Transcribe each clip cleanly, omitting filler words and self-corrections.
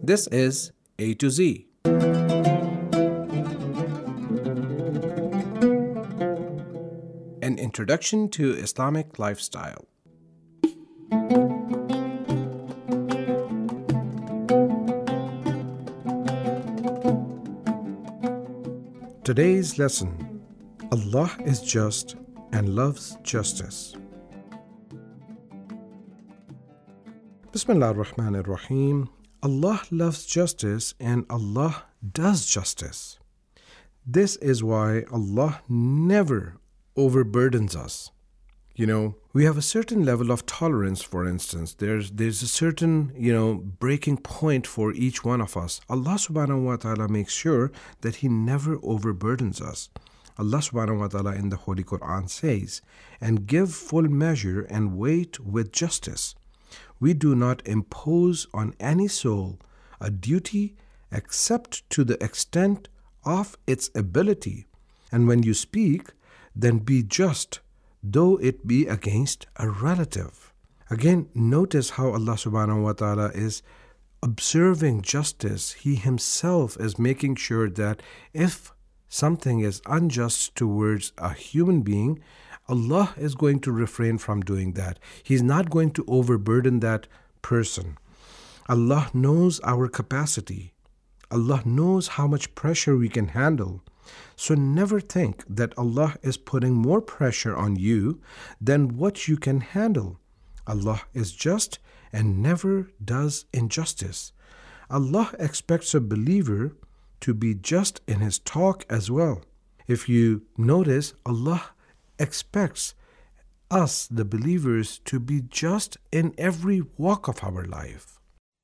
This is A to Z. An introduction to Islamic lifestyle. Today's lesson: Allah is just and loves justice. Bismillah ar-Rahman ar-Rahim. Allah loves justice and Allah does justice. This is why Allah never overburdens us. We have a certain level of tolerance, for instance. There's a certain, breaking point for each one of us. Allah subhanahu wa ta'ala makes sure that He never overburdens us. Allah subhanahu wa ta'ala in the Holy Quran says, "And give full measure and weight with justice. We do not impose on any soul a duty except to the extent of its ability. And when you speak, then be just, though it be against a relative." Again, notice how Allah subhanahu wa ta'ala is observing justice. He Himself is making sure that if something is unjust towards a human being, Allah is going to refrain from doing that. He's not going to overburden that person. Allah knows our capacity. Allah knows how much pressure we can handle. So never think that Allah is putting more pressure on you than what you can handle. Allah is just and never does injustice. Allah expects a believer to be just in his talk as well. If you notice, Allah expects us, the believers, to be just in every walk of our life.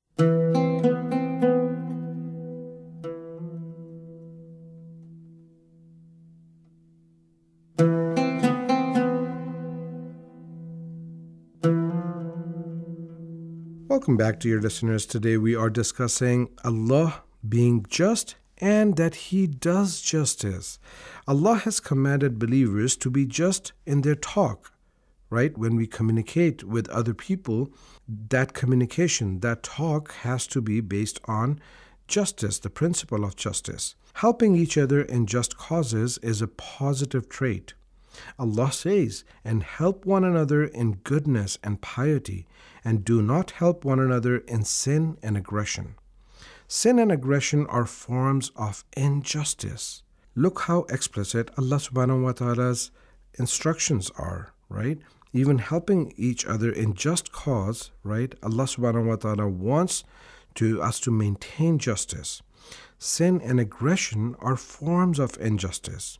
Welcome back, dear listeners. Today we are discussing Allah being just and that He does justice. Allah has commanded believers to be just in their talk, right? When we communicate with other people, that communication, that talk has to be based on justice, the principle of justice. Helping each other in just causes is a positive trait. Allah says, "And help one another in goodness and piety, and do not help one another in sin and aggression." Sin and aggression are forms of injustice. Look how explicit Allah subhanahu wa ta'ala's instructions are, right? Even helping each other in just cause, right? Allah subhanahu wa ta'ala wants us to maintain justice. Sin and aggression are forms of injustice.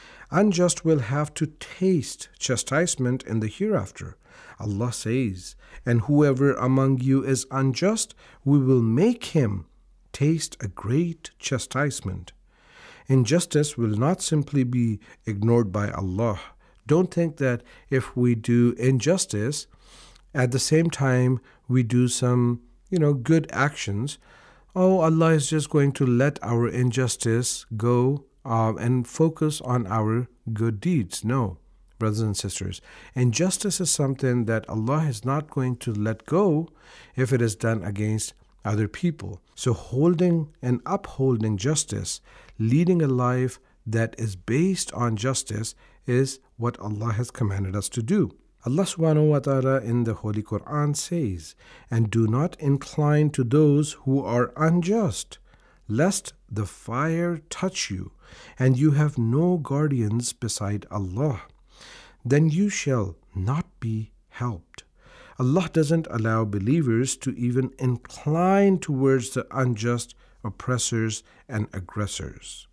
Unjust will have to taste chastisement in the hereafter. Allah says, "And whoever among you is unjust, we will make him taste a great chastisement." Injustice will not simply be ignored by Allah. Don't think that if we do injustice, at the same time we do some, good actions, Allah is just going to let our injustice go and focus on our good deeds. No, brothers and sisters. Injustice is something that Allah is not going to let go if it is done against other people. So holding and upholding justice, leading a life that is based on justice, is what Allah has commanded us to do. Allah subhanahu wa ta'ala in the Holy Quran says, "And do not incline to those who are unjust, lest the fire touch you, and you have no guardians beside Allah. Then you shall not be helped." Allah doesn't allow believers to even incline towards the unjust oppressors and aggressors.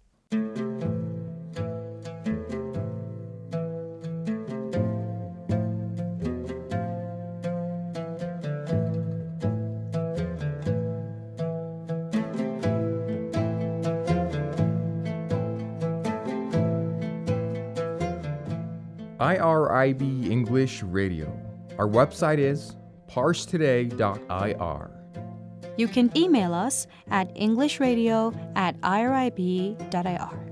IRIB English Radio. Our website is parsetoday.ir. You can email us at englishradio@irib.ir.